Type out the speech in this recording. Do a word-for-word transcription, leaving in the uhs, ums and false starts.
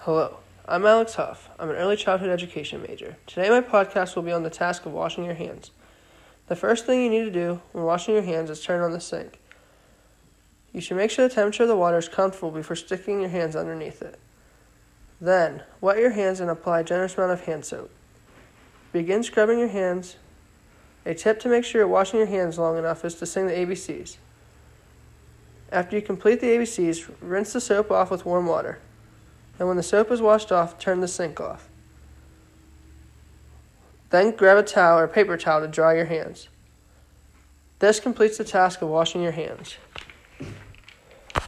Hello, I'm Alex Huff. I'm an early childhood education major. Today my podcast will be on the task of washing your hands. The first thing you need to do when washing your hands is turn on the sink. You should make sure the temperature of the water is comfortable before sticking your hands underneath it. Then, wet your hands and apply a generous amount of hand soap. Begin scrubbing your hands. A tip to make sure you're washing your hands long enough is to sing the A B Cs. After you complete the A B Cs, rinse the soap off with warm water. And when the soap is washed off, turn the sink off. Then grab a towel or paper towel to dry your hands. This completes the task of washing your hands.